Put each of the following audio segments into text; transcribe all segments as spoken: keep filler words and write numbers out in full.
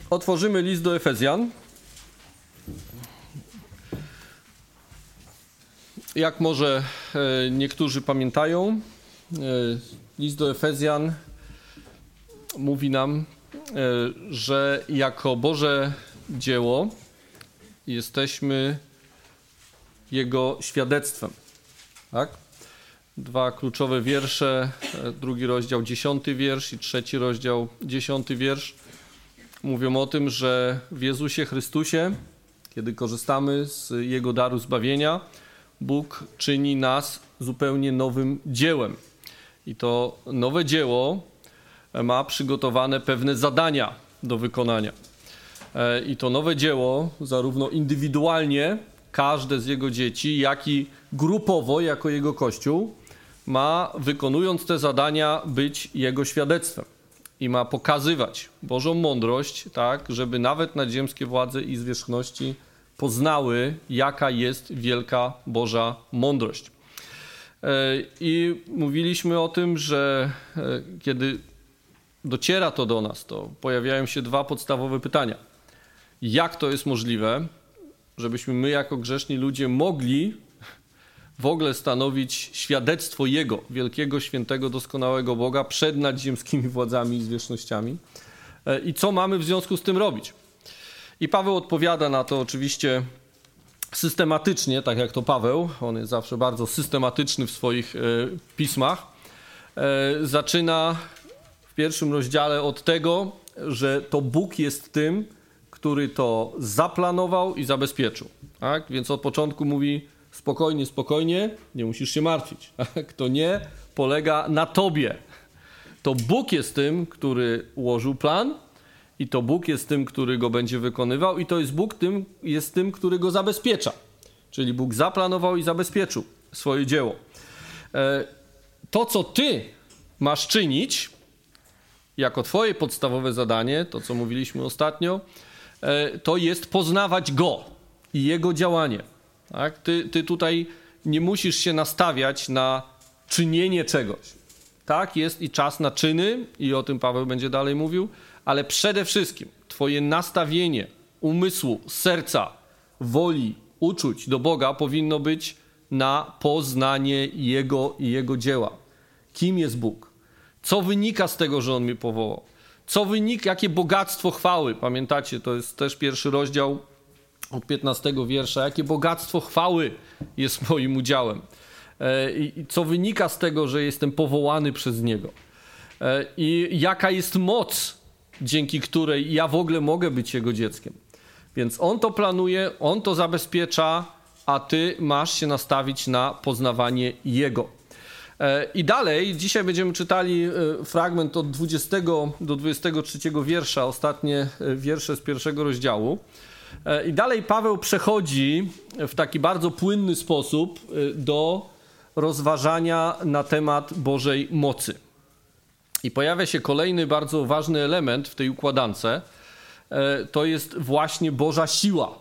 Otworzymy list do Efezjan. Jak może niektórzy pamiętają, list do Efezjan mówi nam, że jako Boże dzieło jesteśmy Jego świadectwem. Tak? Dwa kluczowe wiersze, drugi rozdział, dziesiąty wiersz i trzeci rozdział, dziesiąty wiersz mówią o tym, że w Jezusie Chrystusie, kiedy korzystamy z Jego daru zbawienia, Bóg czyni nas zupełnie nowym dziełem. I to nowe dzieło ma przygotowane pewne zadania do wykonania. I to nowe dzieło, zarówno indywidualnie, każde z Jego dzieci, jak i grupowo, jako Jego Kościół, ma, wykonując te zadania, być Jego świadectwem. I ma pokazywać Bożą mądrość, tak, żeby nawet nadziemskie władze i zwierzchności poznały, jaka jest wielka Boża mądrość. I mówiliśmy o tym, że kiedy dociera to do nas, to pojawiają się dwa podstawowe pytania. Jak to jest możliwe, żebyśmy my jako grzeszni ludzie mogli w ogóle stanowić świadectwo Jego, wielkiego, świętego, doskonałego Boga przed nadziemskimi władzami i zwierzchnościami? I co mamy w związku z tym robić? I Paweł odpowiada na to oczywiście systematycznie, tak jak to Paweł, on jest zawsze bardzo systematyczny w swoich e, pismach. E, zaczyna w pierwszym rozdziale od tego, że to Bóg jest tym, który to zaplanował i zabezpieczył. Tak? Więc od początku mówi spokojnie, spokojnie, nie musisz się martwić. Tak? To nie polega na tobie. To Bóg jest tym, który ułożył plan i to Bóg jest tym, który go będzie wykonywał i to jest Bóg tym, jest tym, który go zabezpiecza. Czyli Bóg zaplanował i zabezpieczył swoje dzieło. To, co ty masz czynić jako twoje podstawowe zadanie, to co mówiliśmy ostatnio, to jest poznawać Go i Jego działanie. Tak? Ty, ty tutaj nie musisz się nastawiać na czynienie czegoś. Tak, jest i czas na czyny i o tym Paweł będzie dalej mówił, ale przede wszystkim twoje nastawienie umysłu, serca, woli, uczuć do Boga powinno być na poznanie Jego i Jego dzieła. Kim jest Bóg? Co wynika z tego, że On mnie powołał? Co wynika, jakie bogactwo chwały? Pamiętacie, to jest też pierwszy rozdział od piętnastego wiersza. Jakie bogactwo chwały jest moim udziałem? I co wynika z tego, że jestem powołany przez Niego? I jaka jest moc, dzięki której ja w ogóle mogę być Jego dzieckiem? Więc On to planuje, On to zabezpiecza, a ty masz się nastawić na poznawanie Jego. I dalej, dzisiaj będziemy czytali fragment od dwudziestego do dwudziestego trzeciego wiersza, ostatnie wiersze z pierwszego rozdziału. I dalej Paweł przechodzi w taki bardzo płynny sposób do rozważania na temat Bożej mocy. I pojawia się kolejny bardzo ważny element w tej układance. To jest właśnie Boża siła.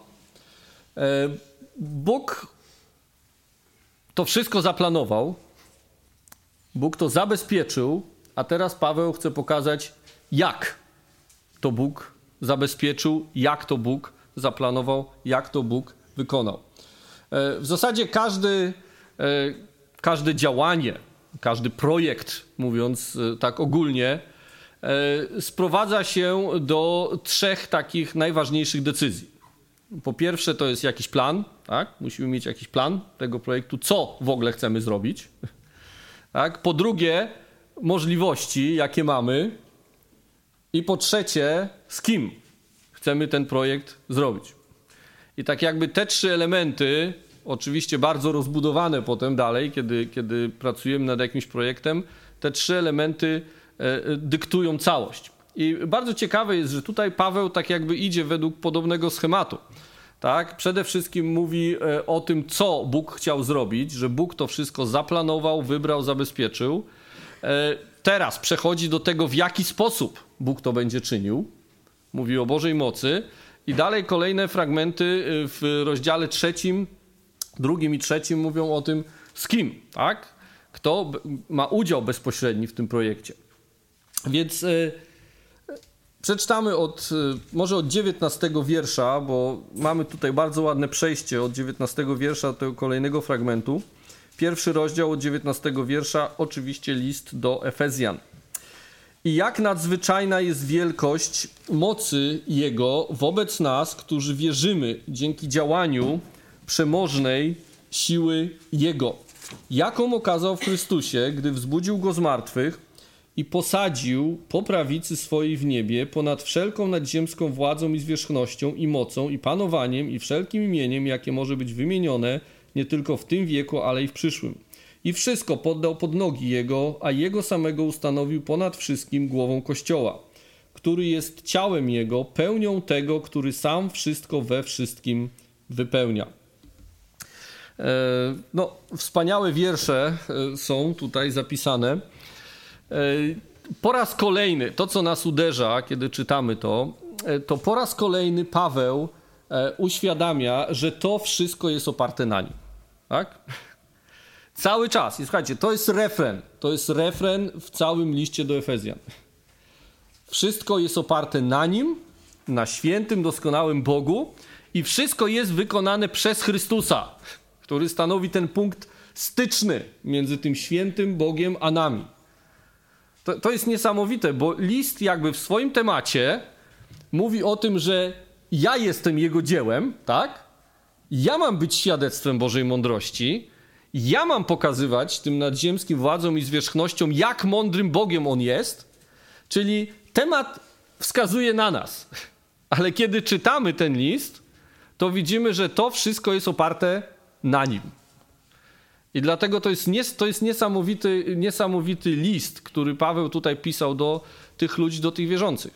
Bóg to wszystko zaplanował. Bóg to zabezpieczył, a teraz Paweł chce pokazać, jak to Bóg zabezpieczył, jak to Bóg zaplanował, jak to Bóg wykonał. W zasadzie każdy, każde działanie, każdy projekt, mówiąc tak ogólnie, sprowadza się do trzech takich najważniejszych decyzji. Po pierwsze to jest jakiś plan, tak? Musimy mieć jakiś plan tego projektu, co w ogóle chcemy zrobić. Tak? Po drugie, możliwości, jakie mamy. I po trzecie, z kim chcemy ten projekt zrobić. I tak jakby te trzy elementy, oczywiście bardzo rozbudowane potem dalej, kiedy, kiedy pracujemy nad jakimś projektem, te trzy elementy e, dyktują całość. I bardzo ciekawe jest, że tutaj Paweł tak jakby idzie według podobnego schematu. Tak? Przede wszystkim mówi o tym, co Bóg chciał zrobić, że Bóg to wszystko zaplanował, wybrał, zabezpieczył. Teraz przechodzi do tego, w jaki sposób Bóg to będzie czynił. Mówi o Bożej mocy. I dalej kolejne fragmenty w rozdziale trzecim, drugim i trzecim mówią o tym, z kim, tak? Kto ma udział bezpośredni w tym projekcie. Więc Przeczytamy od, może od dziewiętnastego wiersza, bo mamy tutaj bardzo ładne przejście od dziewiętnastego wiersza do tego kolejnego fragmentu. Pierwszy rozdział od dziewiętnastego wiersza, oczywiście list do Efezjan. I jak nadzwyczajna jest wielkość mocy Jego wobec nas, którzy wierzymy dzięki działaniu przemożnej siły Jego, jaką okazał w Chrystusie, gdy wzbudził Go z martwych i posadził po prawicy swojej w niebie ponad wszelką nadziemską władzą i zwierzchnością i mocą i panowaniem i wszelkim imieniem, jakie może być wymienione nie tylko w tym wieku, ale i w przyszłym. I wszystko poddał pod nogi Jego, a Jego samego ustanowił ponad wszystkim głową Kościoła, który jest ciałem Jego, pełnią tego, który sam wszystko we wszystkim wypełnia. No, wspaniałe wiersze są tutaj zapisane. Po raz kolejny, to co nas uderza, kiedy czytamy to, to po raz kolejny Paweł uświadamia, że to wszystko jest oparte na nim. Tak? Cały czas. I słuchajcie, to jest refren. To jest refren w całym liście do Efezjan. Wszystko jest oparte na nim, na świętym, doskonałym Bogu i wszystko jest wykonane przez Chrystusa, który stanowi ten punkt styczny między tym świętym Bogiem a nami. To, to jest niesamowite, bo list jakby w swoim temacie mówi o tym, że ja jestem Jego dziełem, tak? Ja mam być świadectwem Bożej mądrości, ja mam pokazywać tym nadziemskim władzom i zwierzchnościom, jak mądrym Bogiem On jest, czyli temat wskazuje na nas. Ale kiedy czytamy ten list, to widzimy, że to wszystko jest oparte na Nim. I dlatego to jest, nies- to jest niesamowity, niesamowity list, który Paweł tutaj pisał do tych ludzi, do tych wierzących.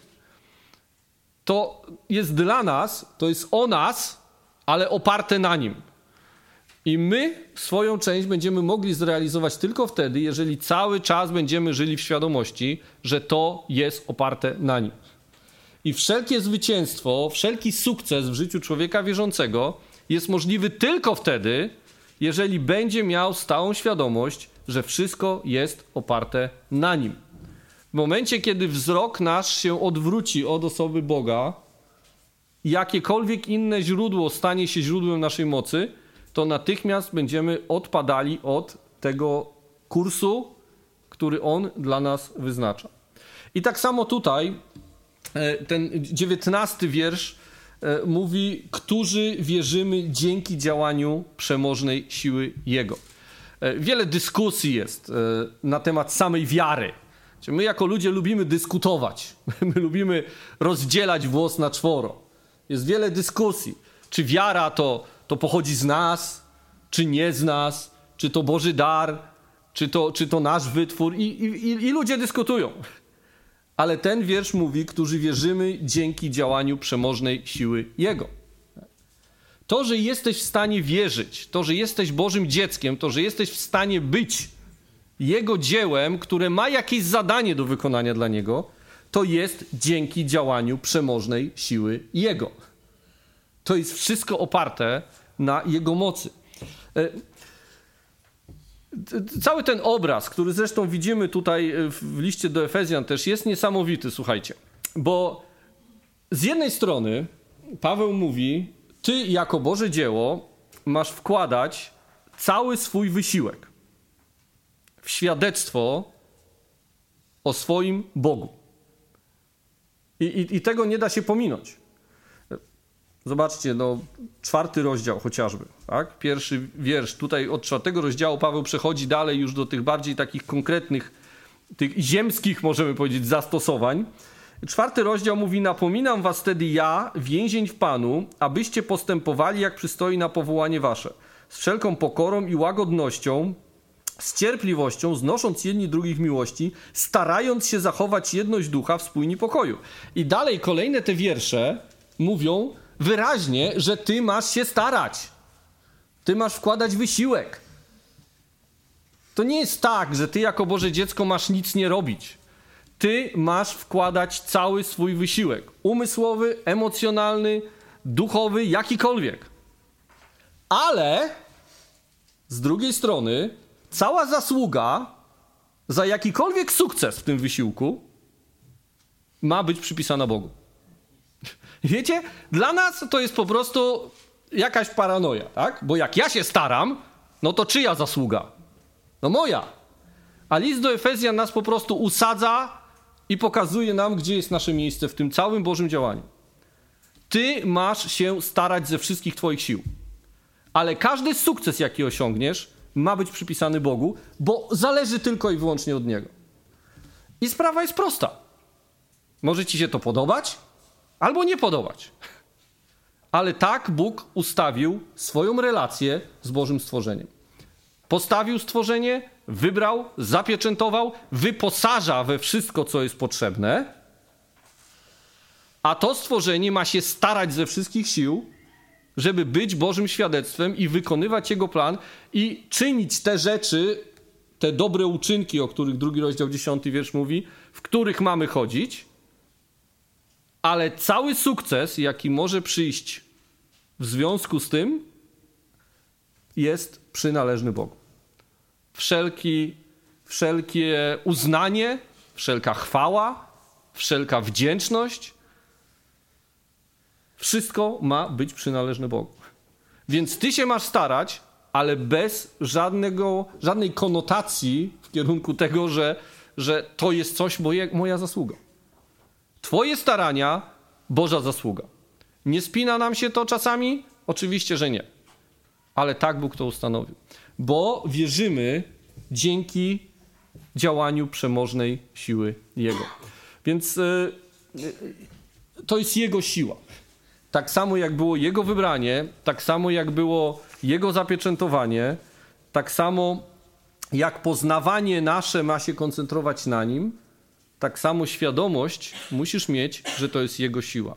To jest dla nas, to jest o nas, ale oparte na Nim. I my swoją część będziemy mogli zrealizować tylko wtedy, jeżeli cały czas będziemy żyli w świadomości, że to jest oparte na Nim. I wszelkie zwycięstwo, wszelki sukces w życiu człowieka wierzącego jest możliwy tylko wtedy, jeżeli będzie miał stałą świadomość, że wszystko jest oparte na Nim. W momencie, kiedy wzrok nasz się odwróci od osoby Boga, jakiekolwiek inne źródło stanie się źródłem naszej mocy, to natychmiast będziemy odpadali od tego kursu, który On dla nas wyznacza. I tak samo tutaj ten dziewiętnasty wiersz mówi, którzy wierzymy dzięki działaniu przemożnej siły Jego. Wiele dyskusji jest na temat samej wiary. My jako ludzie lubimy dyskutować. My lubimy rozdzielać włos na czworo. Jest wiele dyskusji. Czy wiara to, to pochodzi z nas, czy nie z nas, czy to Boży dar, czy to, czy to nasz wytwór. I, i, i ludzie dyskutują. Ale ten wiersz mówi, którzy wierzymy dzięki działaniu przemożnej siły Jego. To, że jesteś w stanie wierzyć, to, że jesteś Bożym dzieckiem, to, że jesteś w stanie być Jego dziełem, które ma jakieś zadanie do wykonania dla Niego, to jest dzięki działaniu przemożnej siły Jego. To jest wszystko oparte na Jego mocy. Cały ten obraz, który zresztą widzimy tutaj w liście do Efezjan też jest niesamowity, słuchajcie. Bo z jednej strony Paweł mówi, ty jako Boże dzieło masz wkładać cały swój wysiłek w świadectwo o swoim Bogu. I, i, i tego nie da się pominąć. Zobaczcie, no, czwarty rozdział chociażby, tak? Pierwszy wiersz. Tutaj od czwartego rozdziału Paweł przechodzi dalej już do tych bardziej takich konkretnych, tych ziemskich, możemy powiedzieć, zastosowań. Czwarty rozdział mówi, napominam was wtedy ja, więzień w Panu, abyście postępowali jak przystoi na powołanie wasze, z wszelką pokorą i łagodnością, z cierpliwością, znosząc jedni drugich w miłości, starając się zachować jedność ducha w spójni pokoju. I dalej kolejne te wiersze mówią wyraźnie, że ty masz się starać. Ty masz wkładać wysiłek. To nie jest tak, że ty jako Boże dziecko masz nic nie robić. Ty masz wkładać cały swój wysiłek. Umysłowy, emocjonalny, duchowy, jakikolwiek. Ale z drugiej strony cała zasługa za jakikolwiek sukces w tym wysiłku ma być przypisana Bogu. Wiecie, dla nas to jest po prostu jakaś paranoja, tak? Bo jak ja się staram, no to czyja zasługa? No moja. A list do Efezjan nas po prostu usadza i pokazuje nam, gdzie jest nasze miejsce w tym całym Bożym działaniu. Ty masz się starać ze wszystkich twoich sił. Ale każdy sukces, jaki osiągniesz, ma być przypisany Bogu, bo zależy tylko i wyłącznie od Niego. I sprawa jest prosta. Może ci się to podobać, albo nie podobać. Ale tak Bóg ustawił swoją relację z Bożym stworzeniem. Postawił stworzenie, wybrał, zapieczętował, wyposaża we wszystko, co jest potrzebne, a to stworzenie ma się starać ze wszystkich sił, żeby być Bożym świadectwem i wykonywać Jego plan i czynić te rzeczy, te dobre uczynki, o których drugi rozdział, dziesiąty wiersz mówi, w których mamy chodzić, ale cały sukces, jaki może przyjść w związku z tym, jest przynależny Bogu. Wszelki, wszelkie uznanie, wszelka chwała, wszelka wdzięczność, wszystko ma być przynależne Bogu. Więc ty się masz starać, ale bez żadnego, żadnej konotacji w kierunku tego, że, że to jest coś moje, moja zasługa. Twoje starania, Boża zasługa. Nie spina nam się to czasami? Oczywiście, że nie. Ale tak Bóg to ustanowił. Bo wierzymy dzięki działaniu przemożnej siły Jego. Więc yy, yy, to jest Jego siła. Tak samo jak było Jego wybranie, tak samo jak było Jego zapieczętowanie, tak samo jak poznawanie nasze ma się koncentrować na Nim, tak samo świadomość musisz mieć, że to jest Jego siła.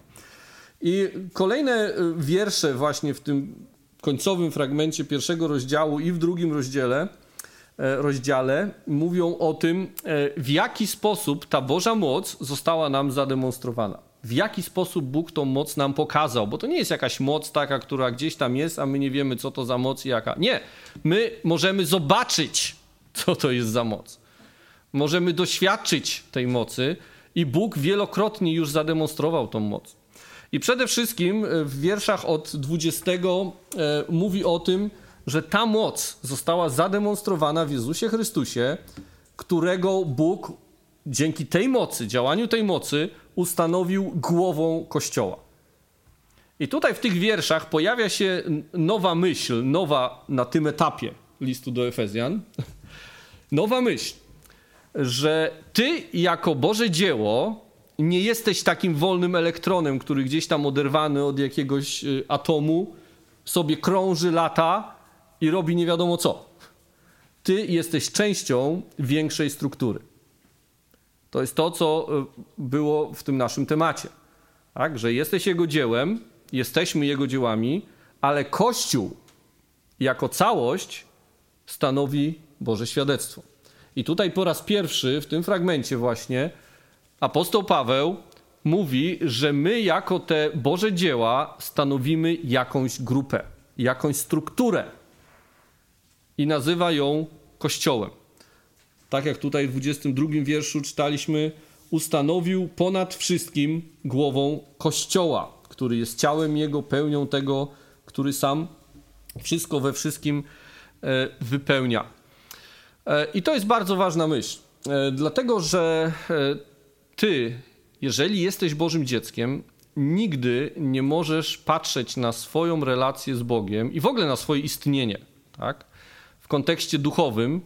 I kolejne wiersze właśnie w tym końcowym fragmencie pierwszego rozdziału i w drugim rozdziale, rozdziale mówią o tym, w jaki sposób ta Boża moc została nam zademonstrowana. W jaki sposób Bóg tą moc nam pokazał, bo to nie jest jakaś moc taka, która gdzieś tam jest, a my nie wiemy, co to za moc i jaka. Nie, my możemy zobaczyć, co to jest za moc. Możemy doświadczyć tej mocy i Bóg wielokrotnie już zademonstrował tą moc. I przede wszystkim w wierszach od dwudziestego e, mówi o tym, że ta moc została zademonstrowana w Jezusie Chrystusie, którego Bóg dzięki tej mocy, działaniu tej mocy ustanowił głową Kościoła. I tutaj w tych wierszach pojawia się nowa myśl, nowa na tym etapie listu do Efezjan, nowa myśl, że ty jako Boże dzieło nie jesteś takim wolnym elektronem, który gdzieś tam oderwany od jakiegoś atomu sobie krąży, lata i robi nie wiadomo co. Ty jesteś częścią większej struktury. To jest to, co było w tym naszym temacie. Tak? Że jesteś Jego dziełem, jesteśmy Jego dziełami, ale Kościół jako całość stanowi Boże świadectwo. I tutaj po raz pierwszy w tym fragmencie właśnie apostoł Paweł mówi, że my jako te Boże dzieła stanowimy jakąś grupę, jakąś strukturę i nazywa ją Kościołem. Tak jak tutaj w dwudziestym drugim wierszu czytaliśmy, ustanowił ponad wszystkim głową Kościoła, który jest ciałem Jego, pełnią tego, który sam wszystko we wszystkim wypełnia. I to jest bardzo ważna myśl, dlatego że ty, jeżeli jesteś Bożym dzieckiem, nigdy nie możesz patrzeć na swoją relację z Bogiem i w ogóle na swoje istnienie, tak? W kontekście duchowym,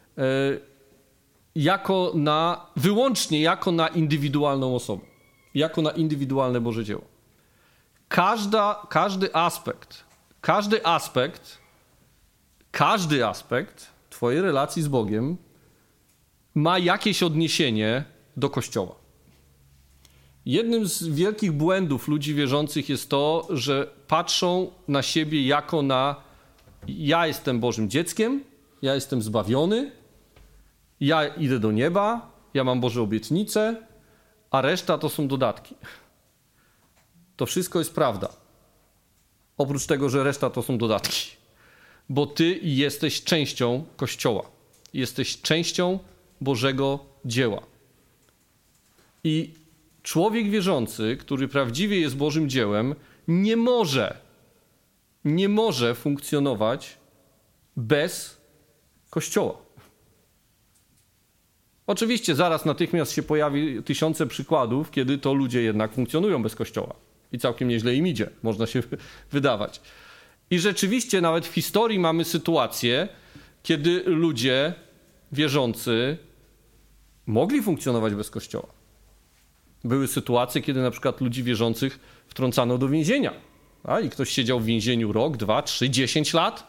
jako na, wyłącznie jako na indywidualną osobę, jako na indywidualne Boże dzieło. Każda, każdy aspekt, każdy aspekt, każdy aspekt twojej relacji z Bogiem ma jakieś odniesienie do Kościoła. Jednym z wielkich błędów ludzi wierzących jest to, że patrzą na siebie jako na ja jestem Bożym dzieckiem, ja jestem zbawiony, ja idę do nieba, ja mam Boże obietnice, a reszta to są dodatki. To wszystko jest prawda. Oprócz tego, że reszta to są dodatki. Bo ty jesteś częścią Kościoła. Jesteś częścią Bożego dzieła. I człowiek wierzący, który prawdziwie jest Bożym dziełem, nie może, nie może funkcjonować bez Kościoła. Oczywiście zaraz natychmiast się pojawi tysiące przykładów, kiedy to ludzie jednak funkcjonują bez Kościoła. I całkiem nieźle im idzie, można się wydawać. I rzeczywiście nawet w historii mamy sytuację, kiedy ludzie wierzący mogli funkcjonować bez Kościoła. Były sytuacje, kiedy na przykład ludzi wierzących wtrącano do więzienia. A? I ktoś siedział w więzieniu rok, dwa, trzy, dziesięć lat.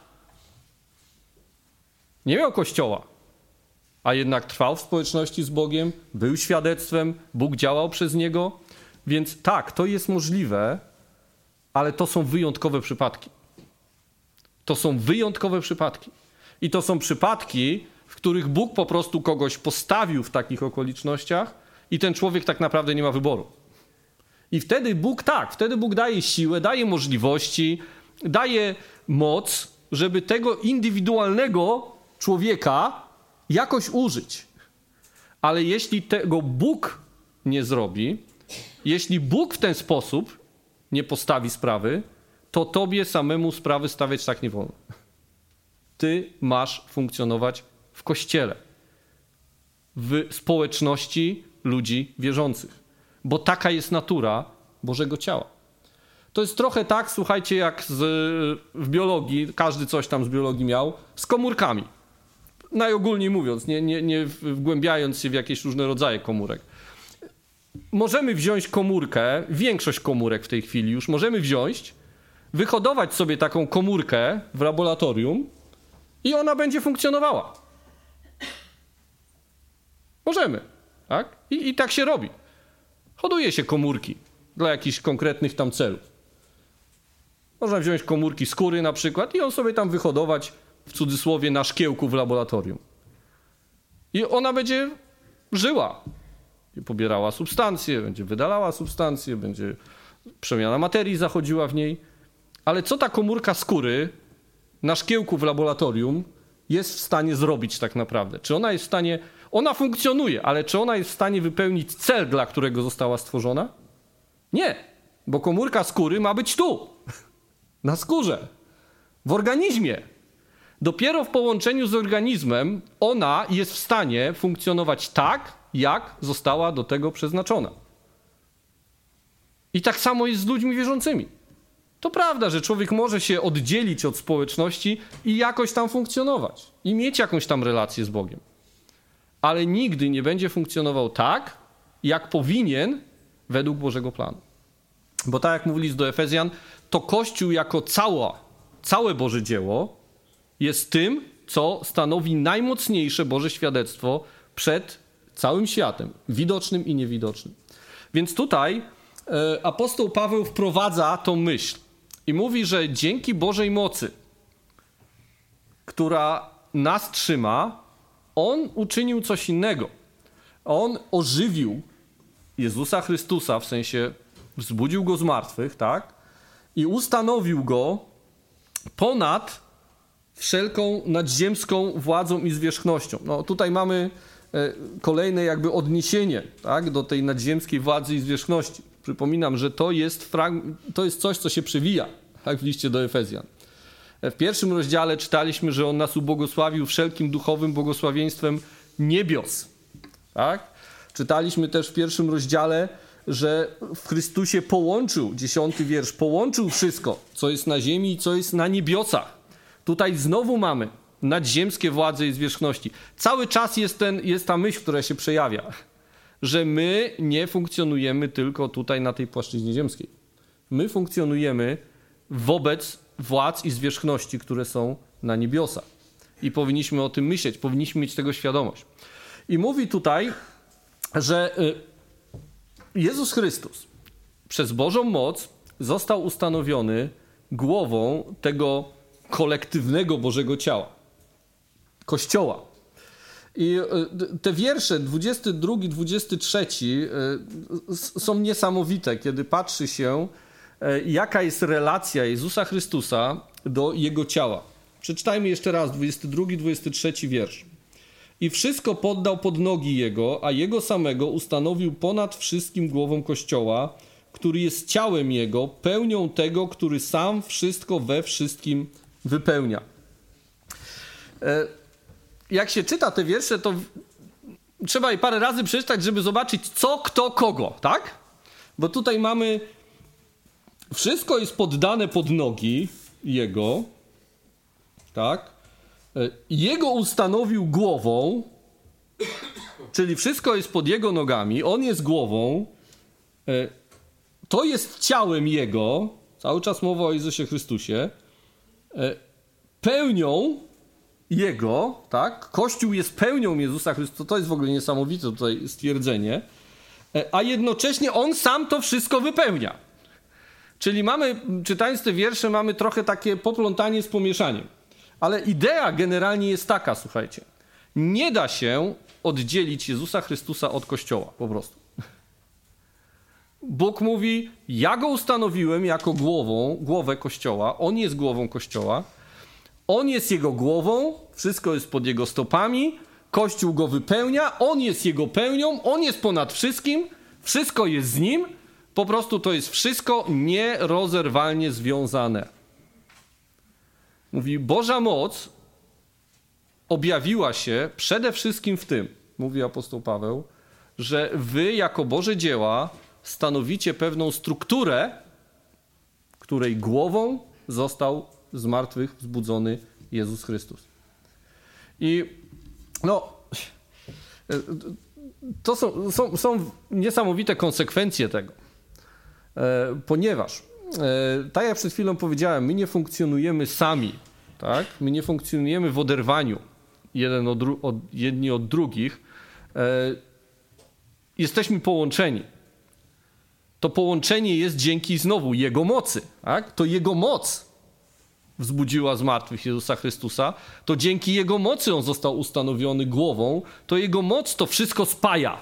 Nie miał Kościoła, a jednak trwał w społeczności z Bogiem, był świadectwem, Bóg działał przez niego. Więc tak, to jest możliwe, ale to są wyjątkowe przypadki. To są wyjątkowe przypadki. I to są przypadki, w których Bóg po prostu kogoś postawił w takich okolicznościach i ten człowiek tak naprawdę nie ma wyboru. I wtedy Bóg tak, wtedy Bóg daje siłę, daje możliwości, daje moc, żeby tego indywidualnego człowieka jakoś użyć. Ale jeśli tego Bóg nie zrobi, jeśli Bóg w ten sposób nie postawi sprawy, to tobie samemu sprawy stawiać tak nie wolno. Ty masz funkcjonować w Kościele, w społeczności ludzi wierzących, bo taka jest natura Bożego ciała. To jest trochę tak, słuchajcie, jak z, w biologii, każdy coś tam z biologii miał, z komórkami. Najogólniej mówiąc, nie, nie, nie wgłębiając się w jakieś różne rodzaje komórek. Możemy wziąć komórkę, większość komórek w tej chwili już możemy wziąć, wyhodować sobie taką komórkę w laboratorium i ona będzie funkcjonowała. Możemy, tak? I, i tak się robi. Hoduje się komórki dla jakichś konkretnych tam celów. Można wziąć komórki skóry na przykład i ją sobie tam wyhodować w cudzysłowie na szkiełku w laboratorium. I ona będzie żyła. Pobierała substancje, będzie wydalała substancje, będzie przemiana materii zachodziła w niej. Ale co ta komórka skóry na szkiełku w laboratorium jest w stanie zrobić tak naprawdę? Czy ona jest w stanie... Ona funkcjonuje, ale czy ona jest w stanie wypełnić cel, dla którego została stworzona? Nie, bo komórka skóry ma być tu, na skórze, w organizmie. Dopiero w połączeniu z organizmem ona jest w stanie funkcjonować tak, jak została do tego przeznaczona. I tak samo jest z ludźmi wierzącymi. To prawda, że człowiek może się oddzielić od społeczności i jakoś tam funkcjonować. I mieć jakąś tam relację z Bogiem. Ale nigdy nie będzie funkcjonował tak, jak powinien według Bożego planu. Bo tak jak mówi list do Efezjan, to Kościół jako cała, całe Boże dzieło jest tym, co stanowi najmocniejsze Boże świadectwo przed całym światem, widocznym i niewidocznym. Więc tutaj e, apostoł Paweł wprowadza tą myśl i mówi, że dzięki Bożej mocy, która nas trzyma, On uczynił coś innego. On ożywił Jezusa Chrystusa, w sensie wzbudził Go z martwych, tak? I ustanowił Go ponad wszelką nadziemską władzą i zwierzchnością. No tutaj mamy e, kolejne jakby odniesienie, tak? Do tej nadziemskiej władzy i zwierzchności. Przypominam, że to jest, frag- to jest coś, co się przewija, tak? W liście do Efezjan. W pierwszym rozdziale czytaliśmy, że On nas ubłogosławił wszelkim duchowym błogosławieństwem niebios. Tak? Czytaliśmy też w pierwszym rozdziale, że w Chrystusie połączył, dziesiąty wiersz, połączył wszystko, co jest na ziemi i co jest na niebiosach. Tutaj znowu mamy nadziemskie władze i zwierzchności. Cały czas jest, ten, jest ta myśl, która się przejawia, że my nie funkcjonujemy tylko tutaj na tej płaszczyźnie ziemskiej. My funkcjonujemy wobec władz i zwierzchności, które są na niebiosach. I powinniśmy o tym myśleć, powinniśmy mieć tego świadomość. I mówi tutaj, że Jezus Chrystus przez Bożą moc został ustanowiony głową tego kolektywnego Bożego ciała, Kościoła. I te wiersze dwudziesty drugi, dwudziesty trzeci są niesamowite, kiedy patrzy się, jaka jest relacja Jezusa Chrystusa do Jego ciała. Przeczytajmy jeszcze raz dwudziesty drugi, dwudziesty trzeci wiersz. i wszystko poddał pod nogi Jego, a Jego samego ustanowił ponad wszystkim głową Kościoła, który jest ciałem Jego, pełnią tego, który sam wszystko we wszystkim wypełnia. Jak się czyta te wiersze, to trzeba je parę razy przeczytać, żeby zobaczyć co, kto, kogo, tak? Bo tutaj mamy, wszystko jest poddane pod nogi Jego, tak? Jego ustanowił głową, czyli wszystko jest pod Jego nogami, On jest głową, to jest ciałem Jego, cały czas mowa o Jezusie Chrystusie, pełnią Jego, tak? Kościół jest pełnią Jezusa Chrystusa, to jest w ogóle niesamowite tutaj stwierdzenie, a jednocześnie On sam to wszystko wypełnia. Czyli mamy, czytając te wiersze, mamy trochę takie poplątanie z pomieszaniem. Ale idea generalnie jest taka, słuchajcie, nie da się oddzielić Jezusa Chrystusa od Kościoła, po prostu. Bóg mówi, ja Go ustanowiłem jako głową, głowę Kościoła, On jest głową Kościoła, On jest Jego głową, wszystko jest pod Jego stopami, Kościół Go wypełnia, On jest Jego pełnią, On jest ponad wszystkim, wszystko jest z Nim, po prostu to jest wszystko nierozerwalnie związane. Mówi, Boża moc objawiła się przede wszystkim w tym, mówi apostoł Paweł, że wy jako Boże dzieła stanowicie pewną strukturę, której głową został z martwych wzbudzony Jezus Chrystus. I no, to są, są, są niesamowite konsekwencje tego, e, ponieważ e, tak jak przed chwilą powiedziałem, my nie funkcjonujemy sami, tak? My nie funkcjonujemy w oderwaniu jeden od, od, jedni od drugich. E, jesteśmy połączeni. To połączenie jest dzięki znowu Jego mocy, tak? To Jego moc wzbudziła z martwych Jezusa Chrystusa, to dzięki Jego mocy On został ustanowiony głową, to Jego moc to wszystko spaja.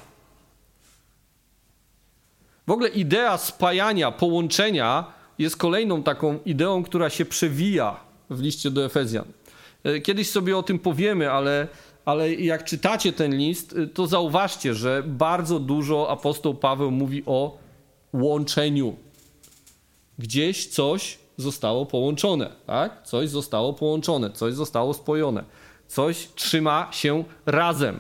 W ogóle idea spajania, połączenia jest kolejną taką ideą, która się przewija w liście do Efezjan. Kiedyś sobie o tym powiemy, ale, ale jak czytacie ten list, to zauważcie, że bardzo dużo apostoł Paweł mówi o łączeniu. Gdzieś coś zostało połączone, tak? Coś zostało połączone, coś zostało spojone, coś trzyma się razem.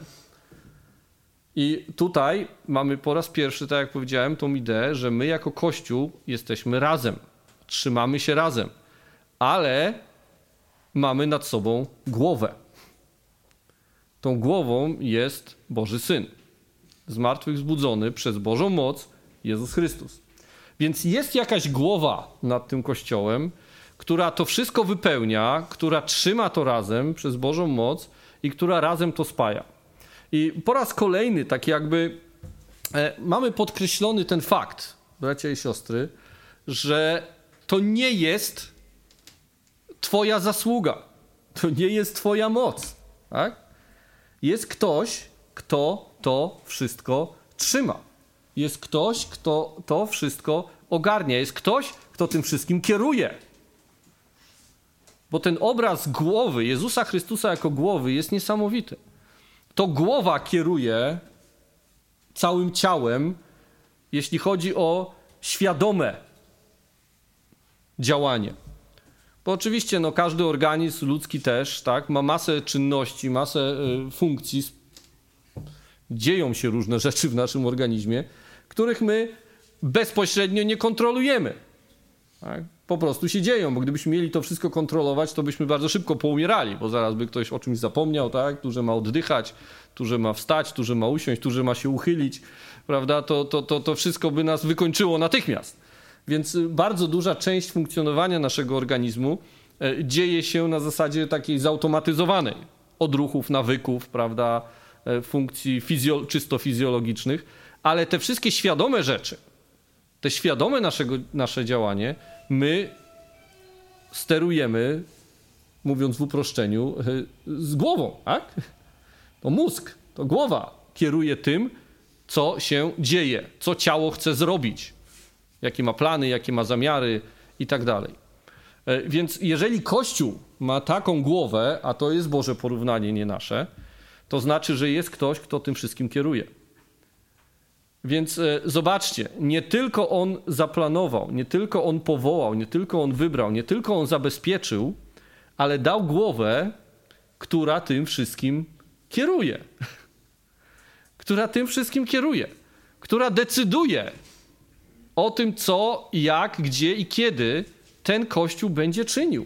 I tutaj mamy po raz pierwszy, tak jak powiedziałem, tą ideę, że my jako Kościół jesteśmy razem, trzymamy się razem, ale mamy nad sobą głowę. Tą głową jest Boży Syn, zmartwychwzbudzony przez Bożą moc Jezus Chrystus. Więc jest jakaś głowa nad tym Kościołem, która to wszystko wypełnia, która trzyma to razem przez Bożą moc i która razem to spaja. I po raz kolejny tak jakby e, mamy podkreślony ten fakt, bracia i siostry, że to nie jest twoja zasługa, to nie jest twoja moc, tak? Jest ktoś, kto to wszystko trzyma. Jest ktoś, kto to wszystko ogarnia. Jest ktoś, kto tym wszystkim kieruje. Bo ten obraz głowy, Jezusa Chrystusa jako głowy jest niesamowity. To głowa kieruje całym ciałem, jeśli chodzi o świadome działanie. Bo oczywiście no, każdy organizm ludzki też, tak, ma masę czynności, masę y, funkcji. Dzieją się różne rzeczy w naszym organizmie, których my bezpośrednio nie kontrolujemy. Tak? Po prostu się dzieją, bo gdybyśmy mieli to wszystko kontrolować, to byśmy bardzo szybko poumierali, bo zaraz by ktoś o czymś zapomniał, tak? Tu, że ma oddychać, tu, że ma wstać, tu, że ma usiąść, tu, że ma się uchylić, prawda? To, to, to, to wszystko by nas wykończyło natychmiast. Więc bardzo duża część funkcjonowania naszego organizmu e, dzieje się na zasadzie takiej zautomatyzowanej, odruchów, nawyków, prawda? E, funkcji fizjo- czysto fizjologicznych, ale te wszystkie świadome rzeczy, te świadome naszego, nasze działanie, my sterujemy, mówiąc w uproszczeniu, z głową, tak? To mózg, to głowa kieruje tym, co się dzieje, co ciało chce zrobić, jakie ma plany, jakie ma zamiary i tak dalej. Więc jeżeli Kościół ma taką głowę, a to jest Boże porównanie, nie nasze, to znaczy, że jest ktoś, kto tym wszystkim kieruje. Więc e, zobaczcie, nie tylko on zaplanował, nie tylko on powołał, nie tylko on wybrał, nie tylko on zabezpieczył, ale dał głowę, która tym wszystkim kieruje. Która tym wszystkim kieruje. Która decyduje o tym, co, jak, gdzie i kiedy ten Kościół będzie czynił.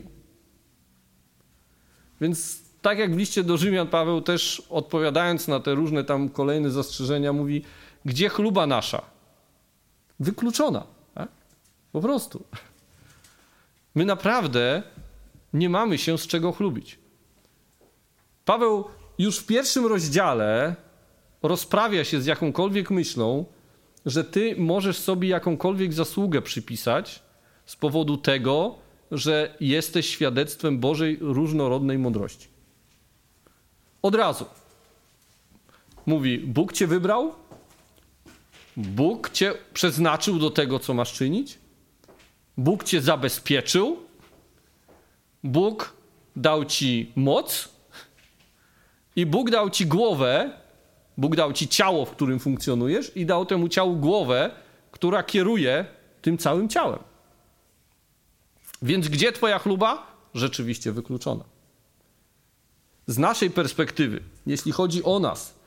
Więc tak jak w liście do Rzymian Paweł też odpowiadając na te różne tam kolejne zastrzeżenia mówi, gdzie chluba nasza? Wykluczona. Tak? Po prostu. My naprawdę nie mamy się z czego chlubić. Paweł już w pierwszym rozdziale rozprawia się z jakąkolwiek myślą, że ty możesz sobie jakąkolwiek zasługę przypisać z powodu tego, że jesteś świadectwem Bożej różnorodnej mądrości. Od razu. Mówi, Bóg cię wybrał, Bóg cię przeznaczył do tego, co masz czynić, Bóg cię zabezpieczył, Bóg dał ci moc i Bóg dał ci głowę, Bóg dał ci ciało, w którym funkcjonujesz i dał temu ciału głowę, która kieruje tym całym ciałem. Więc gdzie twoja chluba? Rzeczywiście wykluczona. Z naszej perspektywy, jeśli chodzi o nas,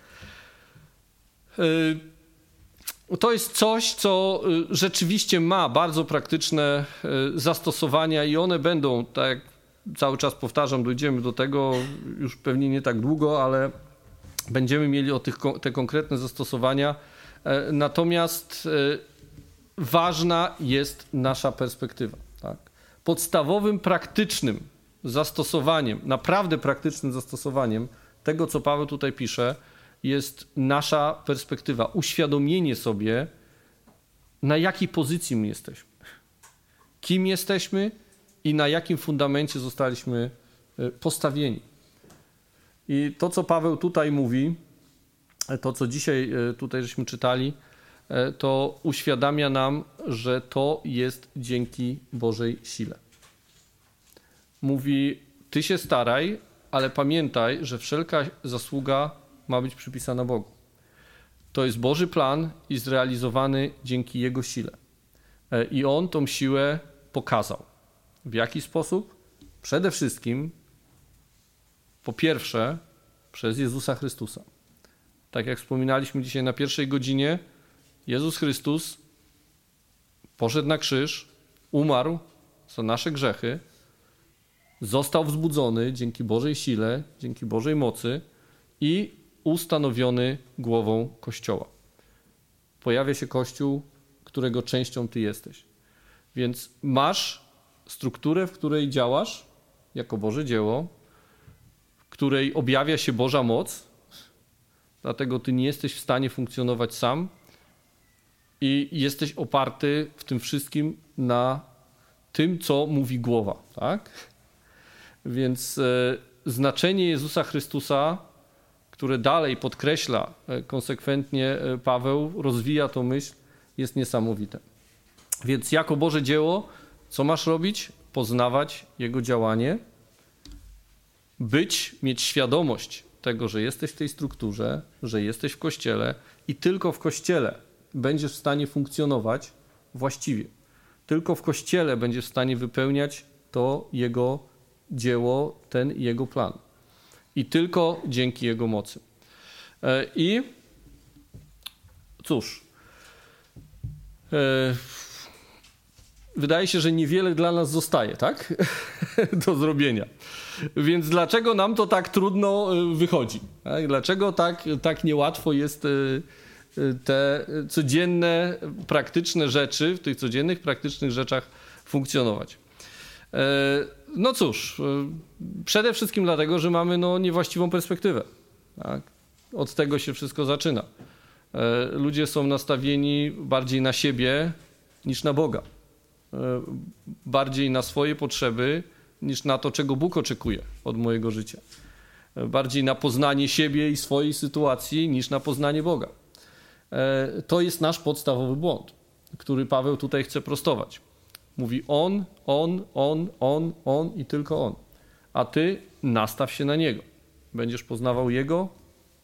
to jest coś, co rzeczywiście ma bardzo praktyczne zastosowania i one będą, tak jak cały czas powtarzam, dojdziemy do tego już pewnie nie tak długo, ale będziemy mieli o tych, te konkretne zastosowania. Natomiast ważna jest nasza perspektywa. Tak? Podstawowym, praktycznym zastosowaniem, naprawdę praktycznym zastosowaniem tego, co Paweł tutaj pisze, jest nasza perspektywa. Uświadomienie sobie, na jakiej pozycji my jesteśmy. Kim jesteśmy i na jakim fundamencie zostaliśmy postawieni. I to, co Paweł tutaj mówi, to, co dzisiaj tutaj żeśmy czytali, to uświadamia nam, że to jest dzięki Bożej sile. Mówi, ty się staraj, ale pamiętaj, że wszelka zasługa ma być przypisana Bogu. To jest Boży plan i zrealizowany dzięki Jego sile. I On tą siłę pokazał. W jaki sposób? Przede wszystkim, po pierwsze, przez Jezusa Chrystusa. Tak jak wspominaliśmy dzisiaj na pierwszej godzinie, Jezus Chrystus poszedł na krzyż, umarł za nasze grzechy, został wzbudzony dzięki Bożej sile, dzięki Bożej mocy i ustanowiony głową Kościoła. Pojawia się Kościół, którego częścią ty jesteś. Więc masz strukturę, w której działasz jako Boże dzieło, w której objawia się Boża moc, dlatego ty nie jesteś w stanie funkcjonować sam i jesteś oparty w tym wszystkim na tym, co mówi głowa. Tak? Więc e, znaczenie Jezusa Chrystusa, które dalej podkreśla e, konsekwentnie e, Paweł, rozwija tą myśl, jest niesamowite. Więc jako Boże dzieło, co masz robić? Poznawać Jego działanie, być, mieć świadomość tego, że jesteś w tej strukturze, że jesteś w Kościele i tylko w Kościele będziesz w stanie funkcjonować właściwie. Tylko w Kościele będziesz w stanie wypełniać to Jego dzieło, ten Jego plan. I tylko dzięki Jego mocy. I cóż, wydaje się, że niewiele dla nas zostaje, tak? Do zrobienia. Więc dlaczego nam to tak trudno wychodzi? Tak? Dlaczego tak, tak niełatwo jest te codzienne, praktyczne rzeczy, w tych codziennych, praktycznych rzeczach funkcjonować? No cóż, przede wszystkim dlatego, że mamy no, niewłaściwą perspektywę. Tak? Od tego się wszystko zaczyna. Ludzie są nastawieni bardziej na siebie niż na Boga. Bardziej na swoje potrzeby niż na to, czego Bóg oczekuje od mojego życia. Bardziej na poznanie siebie i swojej sytuacji niż na poznanie Boga. To jest nasz podstawowy błąd, który Paweł tutaj chce prostować. Mówi on, on, on, on, on i tylko on. A ty nastaw się na Niego. Będziesz poznawał Jego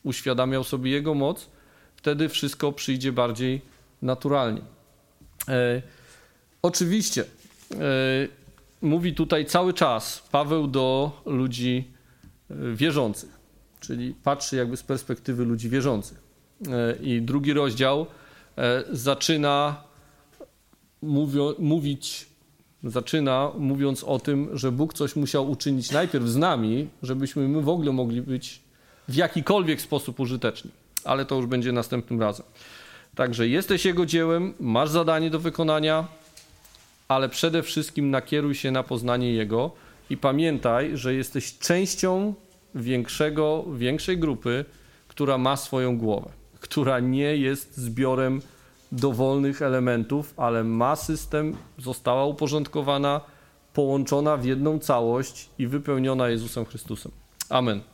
uświadamiał sobie Jego moc, wtedy wszystko przyjdzie bardziej naturalnie. E, oczywiście e, mówi tutaj cały czas Paweł do ludzi wierzących, czyli patrzy jakby z perspektywy ludzi wierzących. E, I drugi rozdział e, zaczyna mówio, mówić, zaczyna mówiąc o tym, że Bóg coś musiał uczynić najpierw z nami, żebyśmy my w ogóle mogli być w jakikolwiek sposób użyteczni. Ale to już będzie następnym razem. Także jesteś Jego dziełem, masz zadanie do wykonania, ale przede wszystkim nakieruj się na poznanie Jego i pamiętaj, że jesteś częścią większego, większej grupy, która ma swoją głowę, która nie jest zbiorem dowolnych elementów, ale ma system, została uporządkowana, połączona w jedną całość i wypełniona Jezusem Chrystusem. Amen.